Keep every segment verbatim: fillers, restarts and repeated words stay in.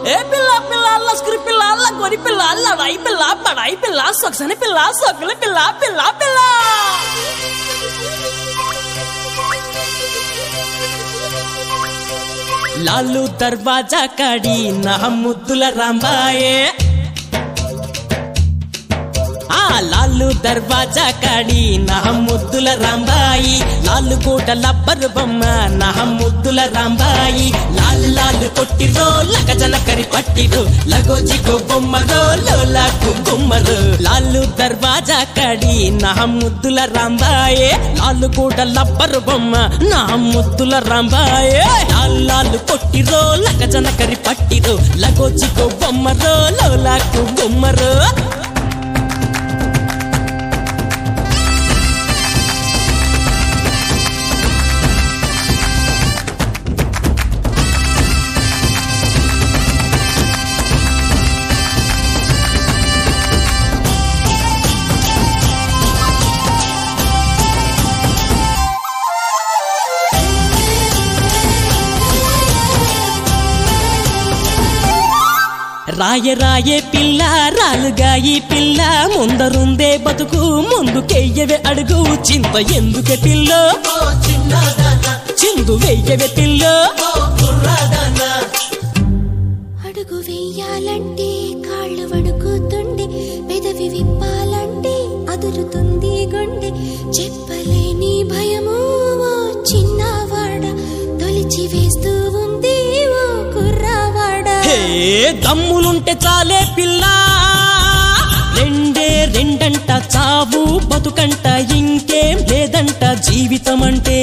ఏ పిల్ల పిల్ల లస్కరి పిల్ల లగోరి పిల్ల లడాయి పిల్ల పడాయి పిల్ల సొక్సని పిల్ల సొక్కలి పిల్ల పిల్ల పిల్ల లాలు దర్వాజా కాడి నా ముద్దుల రాంబాయే ఆ లాలు దర్వాజా కాడి నా ముద్దుల రాంబాయి లాలు కోట లబ్బరు బొమ్మ నా ముద్దుల రాంబాయి లాల్ లాల్ కొట్టిరో లగజన కరి పట్టిరో లగోజిగో బొమ్మరో లోలాకు బొమ్మరో లాలు దర్వాజా కాడి నా ముద్దుల రాంబాయే లాలు కోట లబ్బరు బొమ్మ నా ముద్దుల రాంబాయే లాల్ లాల్ కొట్టిరో లగజన కరి పట్టిరో లగోజిగో బొమ్మరో లోలాకు బొమ్మరో రాయ రాయే పిల్ల రాలుగాయి పిల్ల ముందరుందే బతుకు ముందుకెయ్యవే అడుగు చింత ఎందుకే పిల్ల చిందు వెయ్యవే పిల్ల అడుగు వెయ్యాలంటే కాళ్ళు వణుకుతుండే పెదవి విప్పాలంటే అదురుతుంది గుండె చెప్పలేని భయము చిన్నవాడ తొలిచి వేస్తూ ఉంది ఓ కుర్రవాడ దమ్ములుంటే చాలే పిల్ల రెండే రెండంట చావు బతుకంట ఇంకేం లేదంట జీవితం అంటే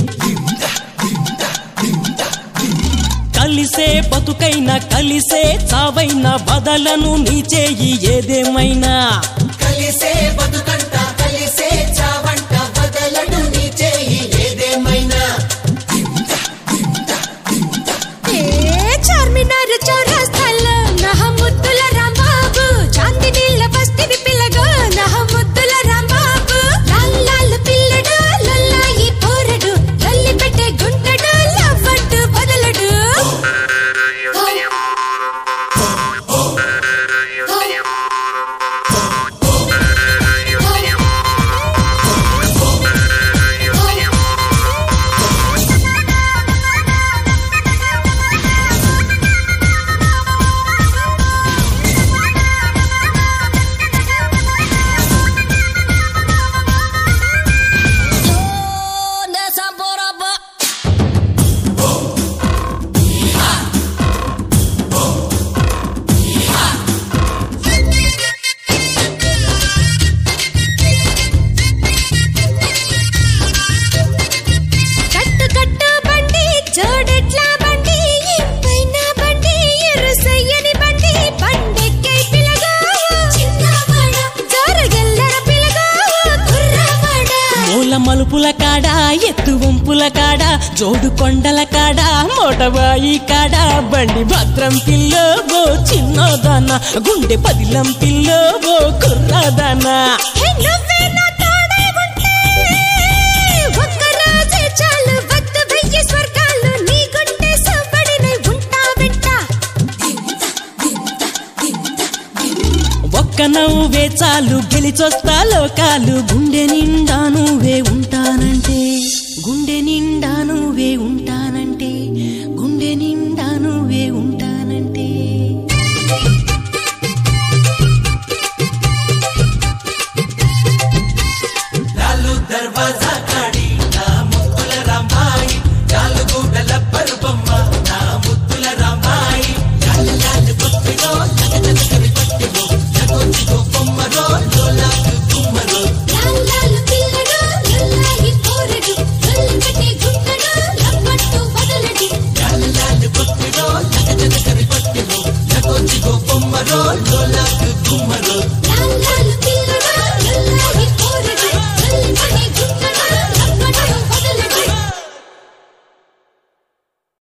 కలిసే బతుకైనా కలిసే చావైనా బదలను నీ చేయి ఏదేమైనా కలిసే బతుకంట కలిసే చావంట బదలను నీ చేయి ఏదేమైనా చార్మినార్ చౌరస్తాలో నా ముద్దుల రాంబాబు చాందినీల బస్తివి పిల్లగా నా ముద్దుల రాంబాబు లాల్ లాల్ పిల్లడు లొల్లాయి పోరడు లొల్లి పెట్టే గుంటడు లవ్వట్టు బదలడు మలుపుల కాడ ఎత్తు వంపుల కాడ జోడు కొండల కాడ మోటబాయి కాడ బండి భద్రం పిల్లో ఓ చిన్నదాన గుండె పదిలం పిల్లో ఓ కుర్రాదానా ఒక్క నవ్వే చాలు గెలిచొస్తా లోకాలు గుండె నిండా నువ్వే ఉంటానంటే గుండె నిండా నువ్వే ఉంటానంటే గుండె నిండా నువ్వే ఉంటానంటే లాలు దర్వాజా